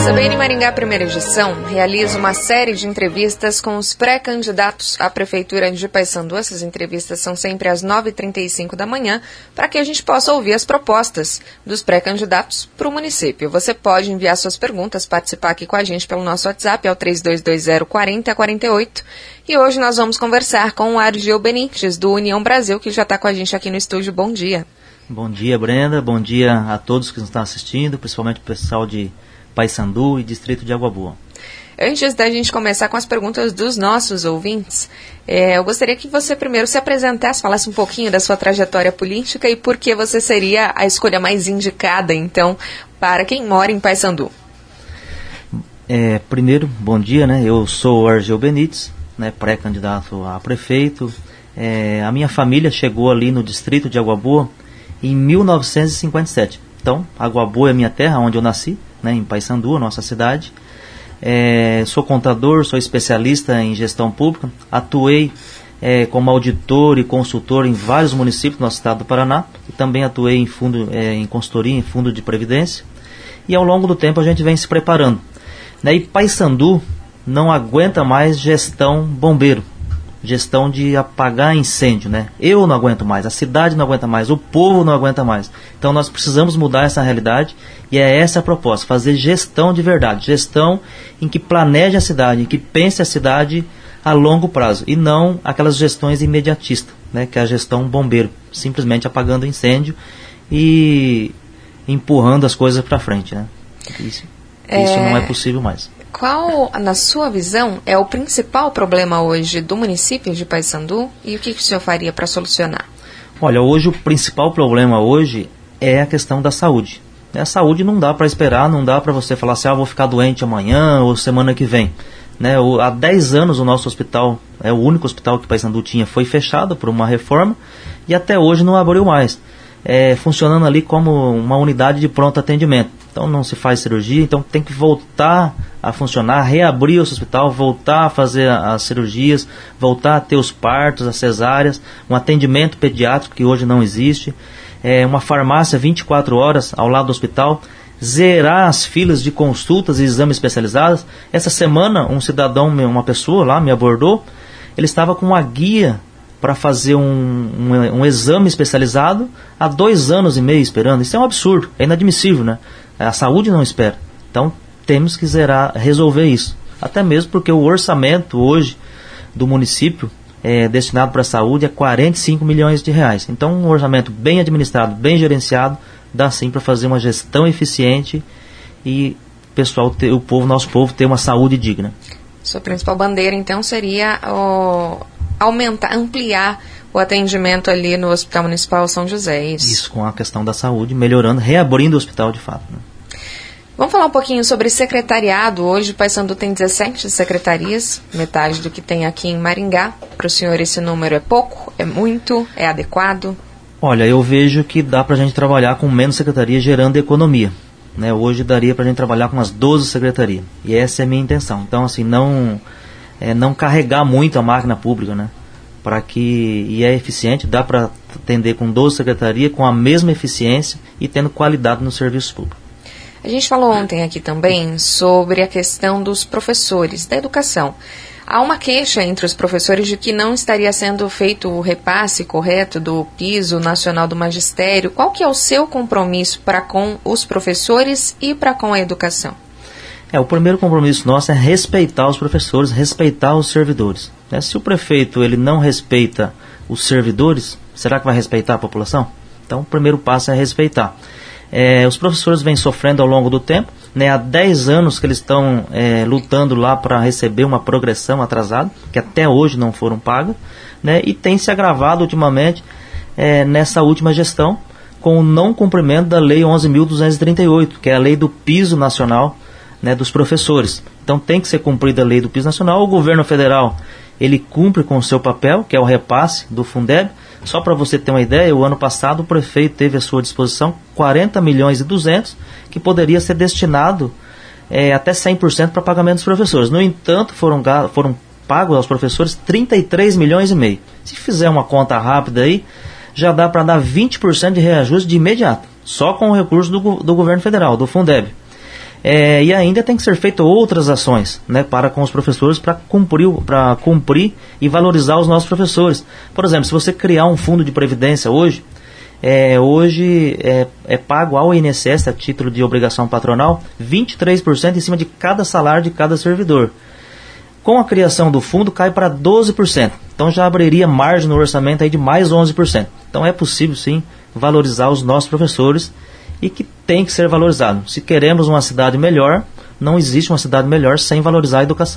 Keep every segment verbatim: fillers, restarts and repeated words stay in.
C B N Maringá Primeira Edição realiza uma série de entrevistas com os pré-candidatos à Prefeitura de Paysandu. Essas entrevistas são sempre às nove e trinta e cinco da manhã, para que a gente possa ouvir as propostas dos pré-candidatos para o município. Você pode enviar suas perguntas, participar aqui com a gente pelo nosso WhatsApp, é o três dois dois zero, quatro zero quatro oito. E hoje nós vamos conversar com o Argil Benites, do União Brasil, que já está com a gente aqui no estúdio. Bom dia. Bom dia, Brenda. Bom dia a todos que nos estão assistindo, principalmente o pessoal de Paysandu e Distrito de Água Boa. Antes da gente começar com as perguntas dos nossos ouvintes, é, eu gostaria que você primeiro se apresentasse, falasse um pouquinho da sua trajetória política e por que você seria a escolha mais indicada, então, para quem mora em Paysandu. É, primeiro, bom dia, né? Eu sou o Argil Benites, né, pré-candidato a prefeito. É, a minha família chegou ali no Distrito de Água Boa em mil novecentos e cinquenta e sete. Então, Água Boa é minha terra, onde eu nasci, né, em Paysandu, nossa cidade. É, sou contador, sou especialista em gestão pública, atuei é, como auditor e consultor em vários municípios do nosso estado do Paraná, e também atuei em, fundo, é, em consultoria, em fundo de previdência, e ao longo do tempo a gente vem se preparando. Né, e Paysandu não aguenta mais gestão bombeiro, gestão de apagar incêndio, né? Eu não aguento mais, a cidade não aguenta mais, o povo não aguenta mais. Então nós precisamos mudar essa realidade e é essa a proposta, fazer gestão de verdade, gestão em que planeje a cidade, em que pense a cidade a longo prazo e não aquelas gestões imediatistas, né? Que é a gestão bombeiro, simplesmente apagando incêndio e empurrando as coisas para frente, né? Isso, é... isso não é possível mais. Qual, na sua visão, é o principal problema hoje do município de Paysandu e o que, que o senhor faria para solucionar? Olha, hoje o principal problema hoje é a questão da saúde. A saúde não dá para esperar, não dá para você falar assim, ah, vou ficar doente amanhã ou semana que vem. Né? O, há dez anos o nosso hospital, é o único hospital que Paysandu tinha, foi fechado por uma reforma e até hoje não abriu mais. É, funcionando ali como uma unidade de pronto atendimento. Então não se faz cirurgia, então tem que voltar a funcionar, reabrir o hospital, voltar a fazer as cirurgias, voltar a ter os partos, as cesáreas, um atendimento pediátrico que hoje não existe, é, uma farmácia vinte e quatro horas ao lado do hospital, zerar as filas de consultas e exames especializados. Essa semana um cidadão, uma pessoa lá me abordou, ele estava com uma guia para fazer um, um, um exame especializado há dois anos e meio esperando. Isso é um absurdo, é inadmissível, né? A saúde não espera. Então temos que zerar, resolver isso. Até mesmo porque o orçamento hoje do município é, destinado para a saúde é quarenta e cinco milhões de reais. Então um orçamento bem administrado, bem gerenciado, dá sim para fazer uma gestão eficiente e pessoal ter, o povo, nosso povo ter uma saúde digna. Sua principal bandeira então seria o... aumentar, ampliar o atendimento ali no Hospital Municipal São José, é isso? Isso, com a questão da saúde, melhorando, reabrindo o hospital de fato. Né? Vamos falar um pouquinho sobre secretariado. Hoje o Paysandu tem dezessete secretarias, metade do que tem aqui em Maringá. Para o senhor esse número é pouco, é muito, é adequado? Olha, eu vejo que dá para a gente trabalhar com menos secretarias gerando economia. Né? Hoje daria para a gente trabalhar com umas doze secretarias, e essa é a minha intenção. Então assim, não... É não carregar muito a máquina pública, né? Para que, e é eficiente, dá para atender com doze secretarias com a mesma eficiência e tendo qualidade no serviço público. A gente falou ontem aqui também sobre a questão dos professores, da educação. Há uma queixa entre os professores de que não estaria sendo feito o repasse correto do piso nacional do magistério. Qual que é o seu compromisso para com os professores e para com a educação? É, o primeiro compromisso nosso é respeitar os professores, respeitar os servidores. Né? Se o prefeito ele não respeita os servidores, será que vai respeitar a população? Então o primeiro passo é respeitar. É, os professores vêm sofrendo ao longo do tempo, né? Há dez anos que eles estão é, lutando lá para receber uma progressão atrasada, que até hoje não foram pagas, né? E tem se agravado ultimamente é, nessa última gestão com o não cumprimento da Lei onze mil duzentos e trinta e oito, que é a lei do piso nacional, né, dos professores. Então tem que ser cumprida a lei do piso nacional. O governo federal ele cumpre com o seu papel, que é o repasse do Fundeb. Só para você ter uma ideia, o ano passado o prefeito teve à sua disposição quarenta milhões e duzentos, que poderia ser destinado é, até cem por cento para pagamento dos professores. No entanto, foram, foram pagos aos professores trinta e três milhões e meio. Se fizer uma conta rápida aí, já dá para dar vinte por cento de reajuste de imediato, só com o recurso do, do governo federal, do Fundeb. É, e ainda tem que ser feitas outras ações, né, para com os professores, para cumprir, para cumprir e valorizar os nossos professores. Por exemplo, se você criar um fundo de previdência hoje, é, hoje é, é pago ao I N S S, a título de obrigação patronal, vinte e três por cento em cima de cada salário de cada servidor. Com a criação do fundo, cai para doze por cento. Então já abriria margem no orçamento aí de mais onze por cento. Então é possível, sim, valorizar os nossos professores, e que tem que ser valorizado. Se queremos uma cidade melhor, não existe uma cidade melhor sem valorizar a educação.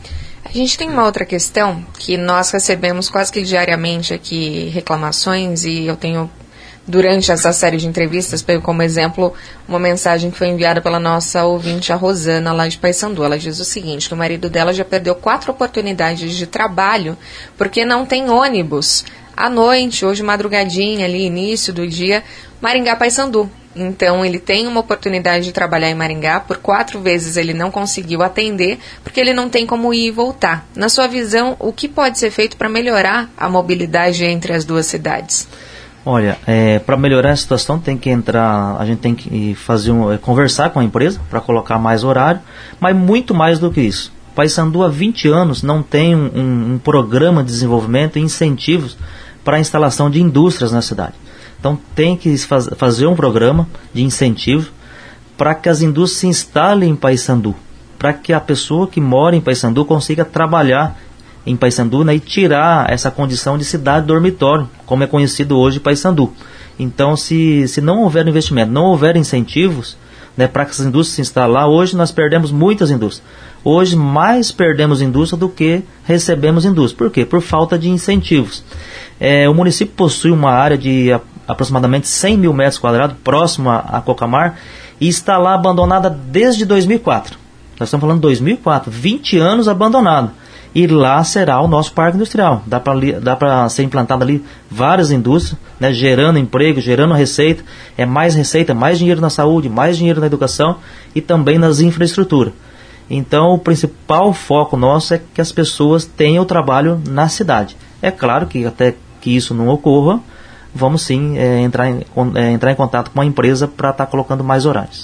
A gente tem uma outra questão que nós recebemos quase que diariamente aqui reclamações, e eu tenho, durante essa série de entrevistas, pego como exemplo uma mensagem que foi enviada pela nossa ouvinte, a Rosana, lá de Paysandu. Ela diz o seguinte, que o marido dela já perdeu quatro oportunidades de trabalho porque não tem ônibus. À noite, hoje madrugadinha, ali, início do dia, Maringá, Paysandu. Então, ele tem uma oportunidade de trabalhar em Maringá, por quatro vezes ele não conseguiu atender, porque ele não tem como ir e voltar. Na sua visão, o que pode ser feito para melhorar a mobilidade entre as duas cidades? Olha, é, para melhorar a situação tem que entrar, a gente tem que fazer um, é, conversar com a empresa para colocar mais horário, mas muito mais do que isso. Paysandu há vinte anos não tem um, um, um programa de desenvolvimento e incentivos para a instalação de indústrias na cidade. Então tem que faz, fazer um programa de incentivo para que as indústrias se instalem em Paysandu, para que a pessoa que mora em Paysandu consiga trabalhar em Paysandu, né, e tirar essa condição de cidade dormitório, como é conhecido hoje Paysandu. Então, se, se não houver investimento, não houver incentivos, né, para que essas indústrias se instalem lá, hoje nós perdemos muitas indústrias. Hoje mais perdemos indústria do que recebemos indústria. Por quê? Por falta de incentivos. É, o município possui uma área de a, aproximadamente cem mil metros quadrados, próxima a Cocamar, e está lá abandonada desde dois mil e quatro. Nós estamos falando de dois mil e quatro, vinte anos abandonado. E lá será o nosso parque industrial. Dá para dá para ser implantado ali várias indústrias, né, gerando emprego, gerando receita. É mais receita, mais dinheiro na saúde, mais dinheiro na educação e também nas infraestruturas. Então, o principal foco nosso é que as pessoas tenham trabalho na cidade. É claro que até que isso não ocorra, vamos sim é, entrar, em, é, entrar em contato com a empresa para estar tá colocando mais horários.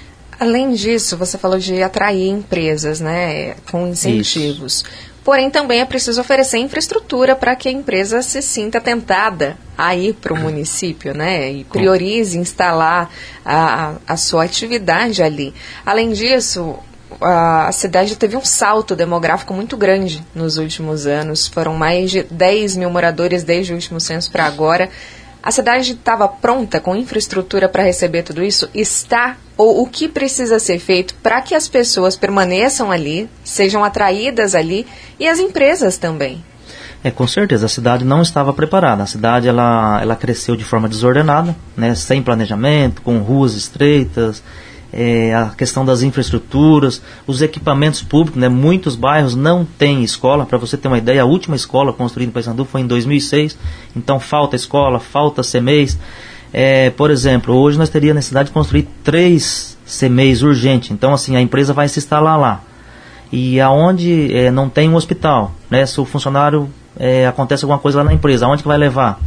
Além disso, você falou de atrair empresas, né, com incentivos. Isso. Porém, também é preciso oferecer infraestrutura para que a empresa se sinta tentada a ir para o município, né, e priorize instalar a, a sua atividade ali. Além disso, a cidade teve um salto demográfico muito grande nos últimos anos. Foram mais de dez mil moradores desde o último censo para agora. A cidade estava pronta com infraestrutura para receber tudo isso? Está? Ou o que precisa ser feito para que as pessoas permaneçam ali, sejam atraídas ali, e as empresas também? É, com certeza, a cidade não estava preparada. A cidade ela, ela cresceu de forma desordenada, né, sem planejamento, com ruas estreitas, é, a questão das infraestruturas, os equipamentos públicos, né, muitos bairros não têm escola. Para você ter uma ideia, a última escola construída em Paysandu foi em dois mil e seis, então falta escola, falta C M E I S. É, por exemplo, hoje nós teríamos necessidade de construir três C M E I S urgente, então assim, a empresa vai se instalar lá. E aonde é, não tem um hospital, né, se o funcionário, é, acontece alguma coisa lá na empresa, aonde que vai levar?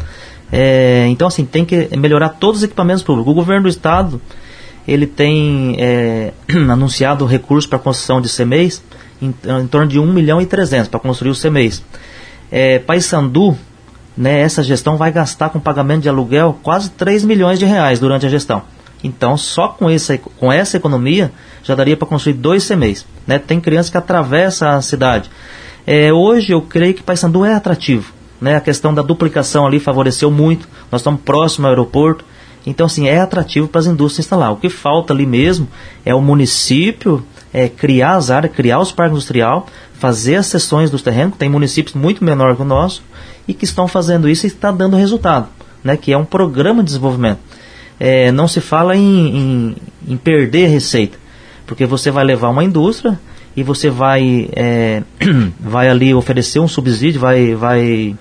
É, então assim, tem que melhorar todos os equipamentos públicos. O governo do estado, ele tem é, anunciado recursos para a construção de C M E I S em, em torno de um milhão e trezentos para construir os C M E I S. É, Paysandu, né, essa gestão vai gastar com pagamento de aluguel quase três milhões de reais durante a gestão. Então, só com essa, com essa economia, já daria para construir dois C M E I S. Né? Tem crianças que atravessam a cidade. É, hoje, eu creio que Paysandu é atrativo. Né? A questão da duplicação ali favoreceu muito. Nós estamos próximo ao aeroporto. Então, assim, é atrativo para as indústrias instalar. O que falta ali mesmo é o município é, criar as áreas, criar os parques industriais, fazer as cessões dos terrenos. Tem municípios muito menores que o nosso e que estão fazendo isso e está dando resultado, né? Que é um programa de desenvolvimento. É, não se fala em, em, em perder receita, porque você vai levar uma indústria e você vai, é, vai ali oferecer um subsídio, vai, vai,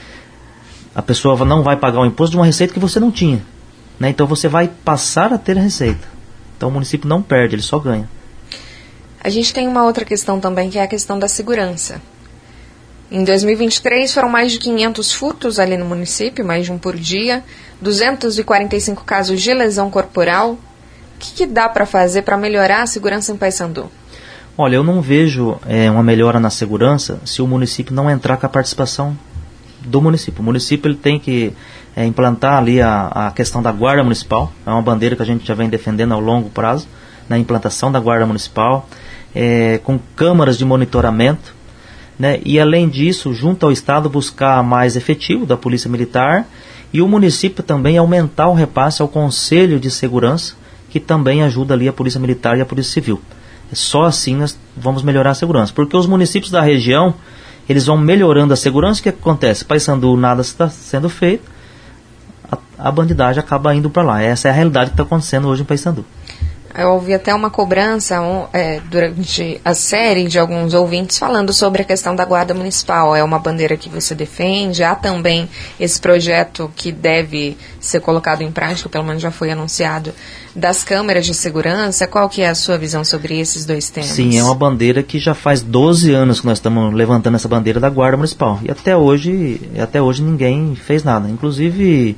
a pessoa não vai pagar o imposto de uma receita que você não tinha. Né? Então você vai passar a ter receita. Então o município não perde, ele só ganha. A gente tem uma outra questão também, que é a questão da segurança. Em dois mil e vinte e três foram mais de quinhentos furtos ali no município, mais de um por dia, duzentos e quarenta e cinco casos de lesão corporal, que, que dá para fazer para melhorar a segurança em Paysandu? Olha, eu não vejo é, uma melhora na segurança se o município não entrar com a participação do município. O município ele tem que é, implantar ali a, a questão da guarda municipal. É uma bandeira que a gente já vem defendendo ao longo prazo, na implantação da guarda municipal, é, com câmaras de monitoramento, né? E além disso, junto ao Estado, buscar mais efetivo da Polícia Militar e o município também aumentar o repasse ao Conselho de Segurança, que também ajuda ali a Polícia Militar e a Polícia Civil. Só assim nós vamos melhorar a segurança, porque os municípios da região, eles vão melhorando a segurança. O que acontece? Paysandu, nada está sendo feito, a, a bandidagem acaba indo para lá. Essa é a realidade que está acontecendo hoje em Paysandu. Eu ouvi até uma cobrança um, é, durante a série de alguns ouvintes falando sobre a questão da guarda municipal. É uma bandeira que você defende? Há também esse projeto que deve ser colocado em prática, pelo menos já foi anunciado, das câmeras de segurança. Qual que é a sua visão sobre esses dois temas? Sim, é uma bandeira que já faz doze anos que nós estamos levantando essa bandeira da guarda municipal. E até hoje, até hoje ninguém fez nada. Inclusive,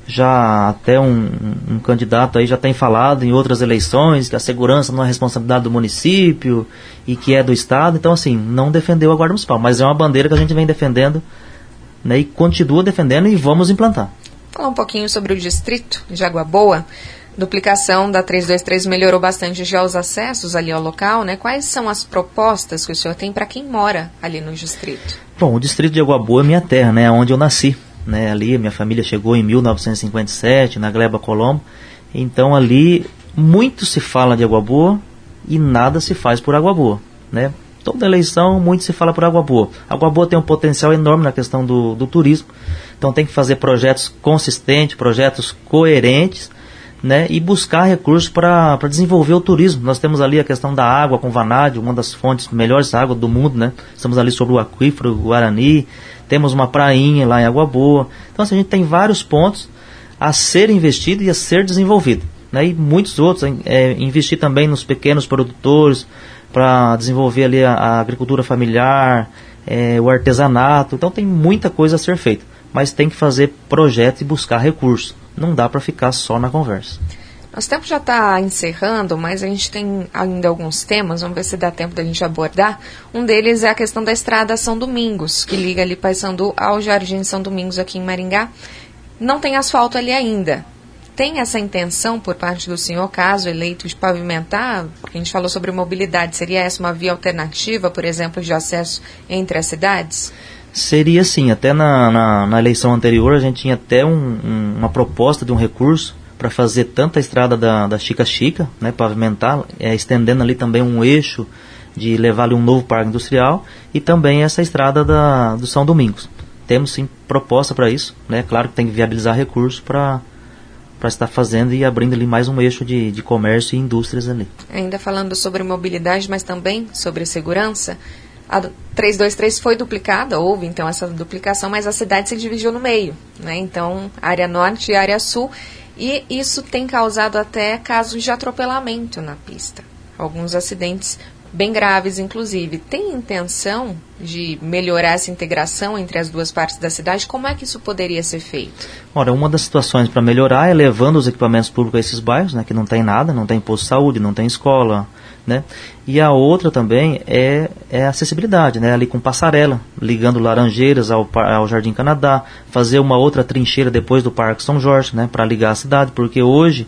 já até um, um candidato aí já tem falado em outras eleições que a segurança não é responsabilidade do município e que é do Estado. Então, assim, não defendeu a guarda municipal, mas é uma bandeira que a gente vem defendendo, né, e continua defendendo e vamos implantar. Falar um pouquinho sobre o distrito de Água Boa. Duplicação da trezentos e vinte e três melhorou bastante já os acessos ali ao local, né? Quais são as propostas que o senhor tem para quem mora ali no distrito? Bom, o distrito de Água Boa é minha terra, né? Onde eu nasci. Né, ali minha família chegou em mil novecentos e cinquenta e sete, na Gleba Colombo. Então ali muito se fala de Água Boa e nada se faz por Água Boa, né? Toda eleição muito se fala por Água Boa. Água Boa tem um potencial enorme na questão do, do turismo. Então tem que fazer projetos consistentes, projetos coerentes, né, e buscar recursos para desenvolver o turismo. Nós temos ali a questão da água com vanádio, uma das fontes melhores águas do mundo, né? Estamos ali sobre o aquífero Guarani. Temos uma prainha lá em Água Boa. Então, assim, a gente tem vários pontos a ser investido e a ser desenvolvido, né? E muitos outros. É, investir também nos pequenos produtores para desenvolver ali a, a agricultura familiar, é, o artesanato. Então, tem muita coisa a ser feita. Mas tem que fazer projeto e buscar recursos. Não dá para ficar só na conversa. Nosso tempo já está encerrando, mas a gente tem ainda alguns temas, vamos ver se dá tempo da gente abordar. Um deles é a questão da estrada São Domingos, que liga ali Paysandu ao Jardim São Domingos aqui em Maringá. Não tem asfalto ali ainda. Tem essa intenção por parte do senhor, caso eleito, de pavimentar? Porque a gente falou sobre mobilidade. Seria essa uma via alternativa, por exemplo, de acesso entre as cidades? Seria sim. Até na, na, na eleição anterior a gente tinha até um, um, uma proposta de um recurso para fazer tanto a estrada da, da Chica Chica, né, pavimentar, é, estendendo ali também um eixo de levar ali um novo parque industrial, e também essa estrada da, do São Domingos. Temos sim proposta para isso, né? Claro que tem que viabilizar recursos para para estar fazendo e abrindo ali mais um eixo de, de comércio e indústrias ali. Ainda falando sobre mobilidade, mas também sobre segurança, a trezentos e vinte e três foi duplicada, houve então essa duplicação, mas a cidade se dividiu no meio, né? Então, área norte e área sul. E isso tem causado até casos de atropelamento na pista. Alguns acidentes bem graves, inclusive. Tem intenção de melhorar essa integração entre as duas partes da cidade? Como é que isso poderia ser feito? Ora, uma das situações para melhorar é levando os equipamentos públicos a esses bairros, né, que não tem nada, não tem posto de saúde, não tem escola, né? E a outra também é, é a acessibilidade, né? Ali com passarela, ligando Laranjeiras ao, ao Jardim Canadá, fazer uma outra trincheira depois do Parque São Jorge, né? Para ligar a cidade, porque hoje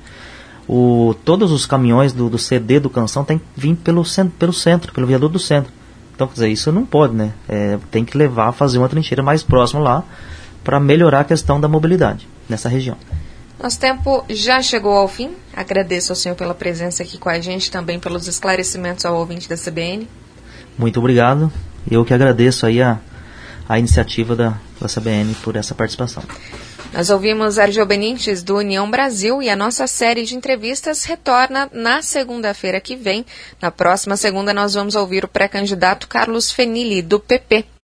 o, todos os caminhões do, do C D do Canção tem que vir pelo centro, pelo centro, pelo viaduto do centro. Então, quer dizer, isso não pode, né? É, tem que levar, fazer uma trincheira mais próxima lá para melhorar a questão da mobilidade nessa região. Nosso tempo já chegou ao fim. Agradeço ao senhor pela presença aqui com a gente, também pelos esclarecimentos ao ouvinte da C B N. Muito obrigado. Eu que agradeço aí a, a iniciativa da, da C B N por essa participação. Nós ouvimos Argel Benites, do União Brasil, e a nossa série de entrevistas retorna na segunda-feira que vem. Na próxima segunda nós vamos ouvir o pré-candidato Carlos Fenili, do P P.